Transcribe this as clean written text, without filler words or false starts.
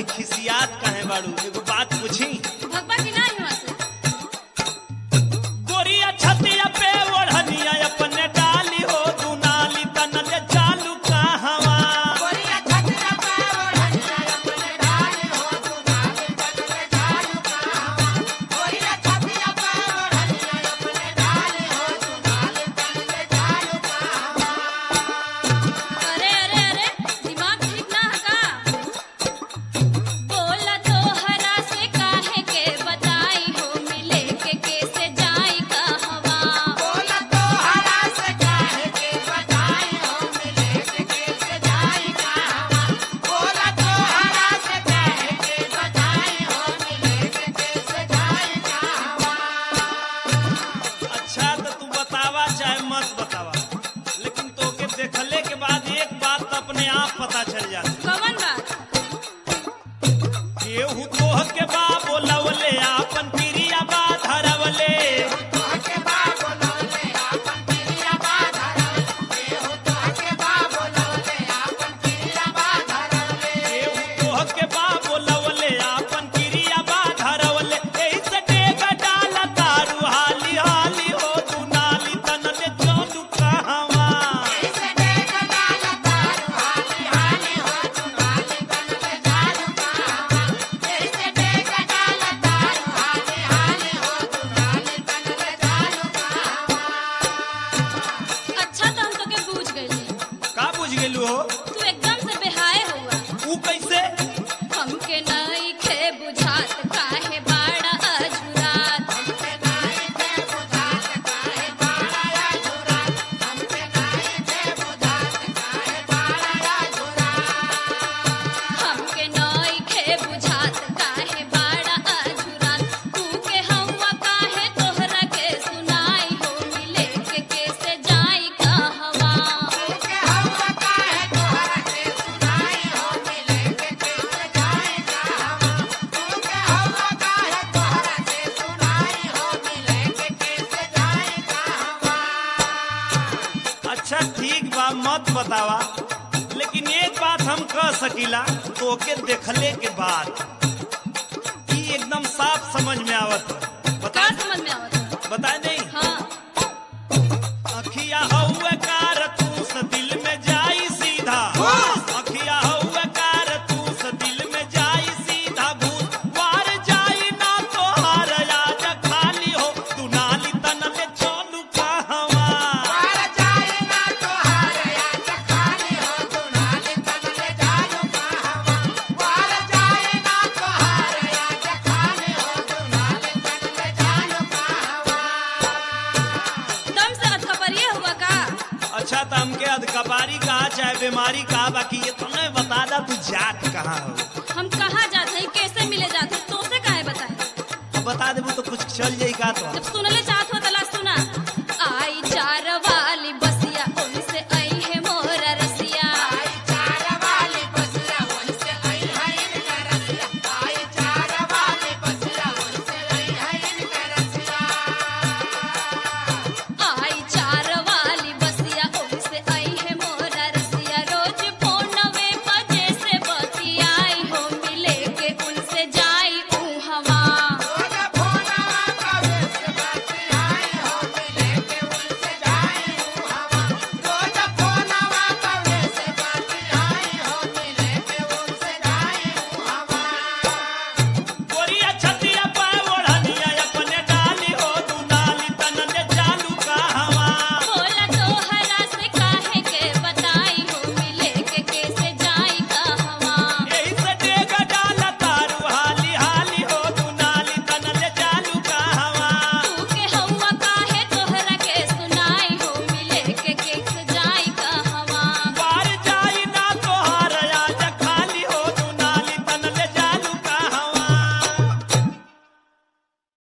खिसियात काहे बाड़ू? एगो बात पूछी? भगवा की ना यहाँ से गोरिया छतिया पे ओढ़निया अपने डाली हो दुनाली तनले चालू कहवा? गोरिया छतिया पे ओढ़निया अपने डाली हो दुनाली तनले चालू कहवा? गोरिया छतिया पे ओढ़निया अपने डाली हो दुनाली तनले चालू कहवा? अरे अरे अरे दिमाग ठीक ना है का? बोला तो हरा से काहे के बताई हो मिले के कैसे जाई कहवा? बोला तो हरा से काहे के बताई हो मिले के कैसे जाई कहवा? बोला तो हरा से काहे के बताई हो मिले के कैसे जाई कहवा? अच्छा तो तू बतावा चाहे मत बतावा, लेकिन तोके देखले के बाद एक बात तो अपने आप पता चल जाती। कवन बात? केहू तोह के बा बोलवले आपन प्रिया बा धरवले। तोहके बा बोलवले आपन प्रिया बा धरवले। केहू तोहके बा बोलवले आपन प्रिया बा धरवले। केहू तोह के बा बोलवले आपन प्रिया बा धरवले। एही से डेग डाला तारू हाली हाली हो दुनाली तनले चालू कहवा? ऐसे देख डाला तारू हाली हाली हो दुनाली तनले चालू कहवा? ऐसे देख डाला तारू हाली हाली हो दुनाली तनले चालू कहवा? अच्छा तो हम तोके बूझ गइली। का बुझ गेलू हो? तू एकदम से बेहाय हुआ। ऊ कैसे? हमके नइखे बुझात काहे बाड़ा अझुरात। हमके नाई के बुझात काहे बाड़ा अझुरात? हमके नाई के बुझात काहे बाड़ा अझुरात? हमके नइखे बुझात काहे बाड़ा अझुरात। तू के हवा काहे तोहरा के सुनाई हो मिले के कैसे जाई कहवा? तोहके हवा काहे तोहरा के सुनाई हो मिले के कैसे जाई कहवा? तोहके हवा काहे तोहरा के सुनाई हो मिले के कैसे जाई कहवा? अच्छा ठीक बा मत बतावा, लेकिन एक बात हम कह सकीला तोके देखले के बाद ई एकदम साफ समझ में आवत है। बता का समझ में आवत है? बता नहीं हाँ अखिया हउए कारतूस दिल में जाई सीधा। अखिया हउए कारतूस दिल में जाई सीधा। भूत वार जाई ना तोहार आज खाली हो दुनाली तनले चालू कहवा? वार जाई ना तोहार आज खाली हो दुनाली तनले चालू कहवा? वार जाई ना तोहार आज खाली हो दुनाली तनले चालू कहवा? दम से अधकपरिये हुआ का? अच्छा तो हमके अधकपारी कहा चाहे बीमारी कहा, बाकी ये तो नहीं बता दा तू जात कहाँ हो? हम कहाँ जाते हैं कैसे मिले जाते हैं तो से काहे बताए? अब बता देबू तो कुछ चल जाई का तो? जब सुनले चाह